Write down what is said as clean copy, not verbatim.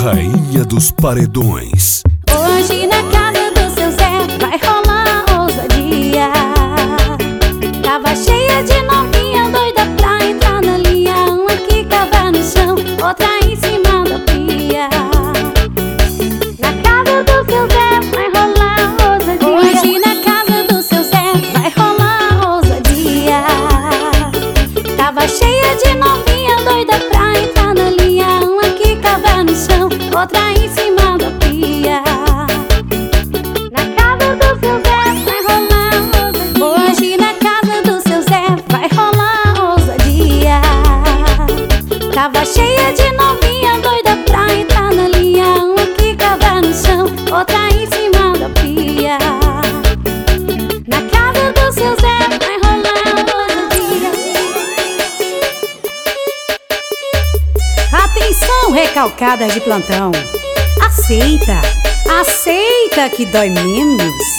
Rainha dos Paredões. Hoje na casa do seu Zé vai rolar ousadia. Tava cheia de novinha doida pra entrar na linha. Uma que cava no chão, outra em cima da pia. Na casa do seu Zé vai rolar ousadia. Hoje na casa do seu Zé vai rolar ousadia. Tava cheia de novinha doida pra entrar na linha. Uma que cava no chão, outra em cima da pia. Na casa do seu Zé vai rolar ousadia. Hoje na casa do seu Zé vai rolar ousadia. Tava cheia de novinha doida pra entrar na linha. Uma que cava no chão, outra em cima da pia. Na casa do seu Zé vai rolar ousadia. Atenção, recalcadas de plantão. Aceita, aceita que dói menos.